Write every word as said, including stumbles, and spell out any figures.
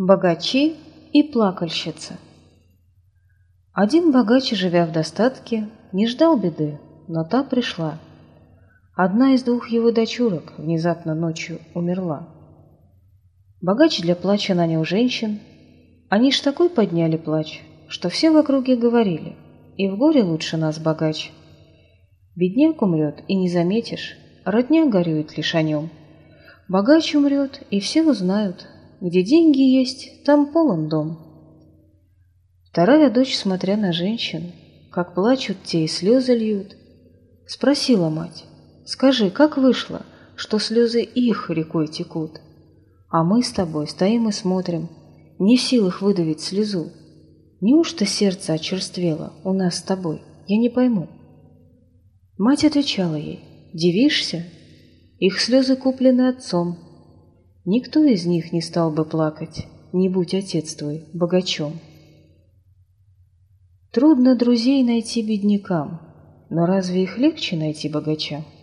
Богачи и плакальщица. Один богач, живя в достатке, не ждал беды, но та пришла. Одна из двух его дочурок внезапно ночью умерла. Богач для плача нанял женщин. Они ж такой подняли плач, что все в округе говорили: и в горе лучше нас богач. Бедняк умрет, и не заметишь, родня горюет лишь о нем. Богач умрет, и все узнают: где деньги есть, там полон дом. Вторая дочь, смотря на женщин, как плачут те и слезы льют, спросила мать: скажи, как вышло, что слезы их рекой текут, а мы с тобой стоим и смотрим, не в силах выдавить слезу? Неужто сердце очерствело у нас с тобой? Я не пойму. Мать отвечала ей: дивишься? Их слезы куплены отцом. Никто из них не стал бы плакать, не будь отец твой богачом. Трудно друзей найти беднякам, но разве их легче найти богачам?